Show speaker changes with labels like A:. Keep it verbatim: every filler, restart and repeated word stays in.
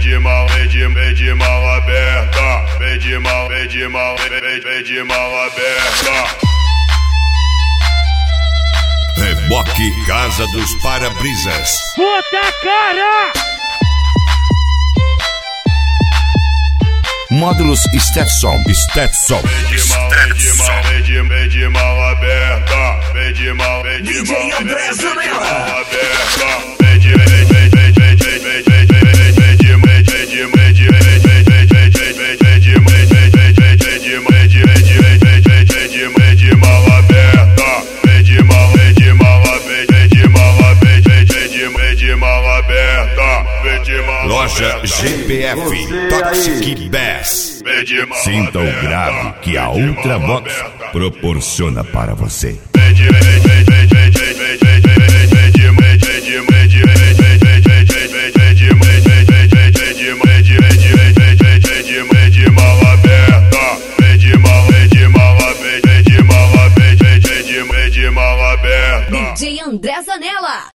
A: de mal, vem de, vem de mal aberta. Vem de mal, vem de mal, vem, vem, vem de mal aberta.
B: Reboque Casa dos Para-Brisas.
C: Puta cara!
B: Módulos Stetson. Stetson.
A: Vem de mal, vem de mal, vem de, vem de mal aberta. Vem de mal, vem de mal, vem, vem de mal aberta. Vem de, vem, vem, vem, vem, vem, vem, vem, vem, vem, vem de, vem, vem de, vem de, vem, vem, vem, vem, vem, vem, vem de, vem, vem, vem, vem, vem de, vem de, vem de, vem, vem, vem, vem de, vem de mal aberta. Vem de mal, vem de mal, vem, vem de mal, vem, vem, vem de, vem de mal aberta. Vem de mal.
B: Loja G P F Toxic Bass. Sinta o grave que a Ultravox proporciona para você.
D: D J André Zanella.